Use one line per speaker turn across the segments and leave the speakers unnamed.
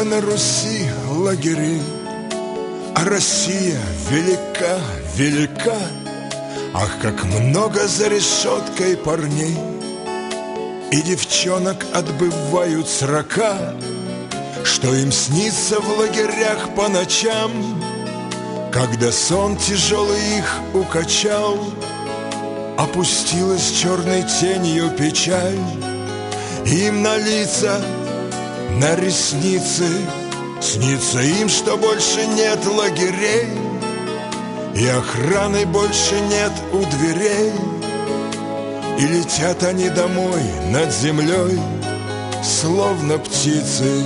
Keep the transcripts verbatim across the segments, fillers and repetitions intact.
много на Руси лагерей, а Россия велика, велика. Ах, как много за решеткой парней и девчонок отбывают срока, что им снится в лагерях по ночам, когда сон тяжелый их укачал. Опустилась черной тенью печаль им на лица, на ресницы. Снится им, что больше нет лагерей, и охраны больше нет у дверей. И летят они домой над землей, словно птицы.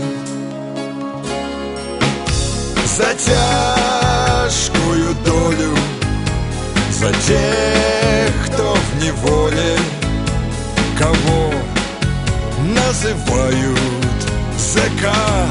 За тяжкую долю, за тех, кто в неволе, кого называют зэка.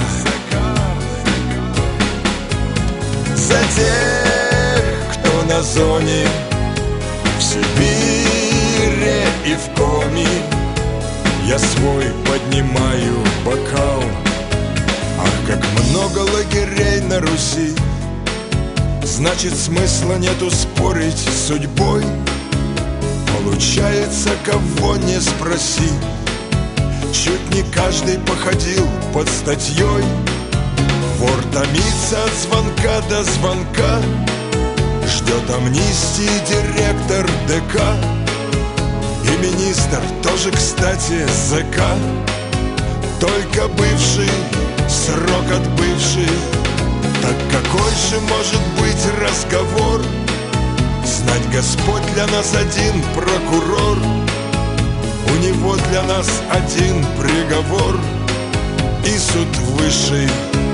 За тех, кто на зоне, в Сибири и в Коми, я свой поднимаю бокал. Ах, как много лагерей на Руси, значит, смысла нету спорить с судьбой. Получается, кого не спроси, чуть не каждый походил под статьей. Вор томится от звонка до звонка, ждет амнистии директор ДК. И министр тоже, кстати, зэка, только бывший, срок отбывший. Так какой же может быть разговор? Знать Господь, для нас один прокурор, у него для нас один приговор и суд высший.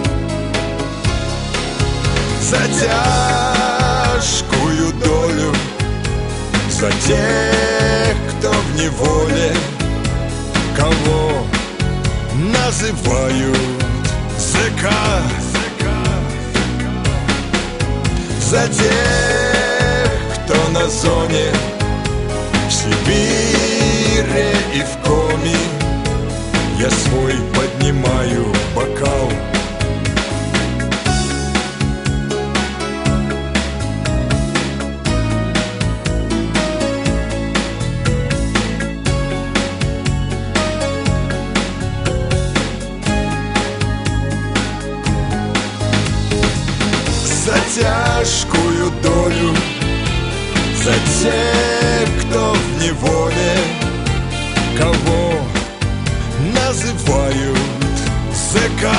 За тяжкую долю, за тех, кто в неволе, кого называют зэка. За тех, кто на зоне, в Сибири и в Коми, я свой поднимаю бокал. За тяжкую долю, за тех, кто в неволе, кого называют зэка.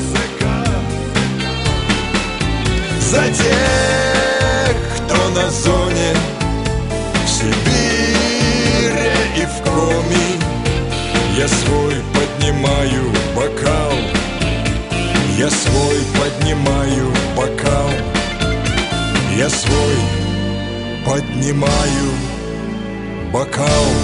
За тех, кто на зоне, в Сибири и в Коми, я свой поднимаю бокал. Я свой поднимаю бокал, я свой поднимаю бокал.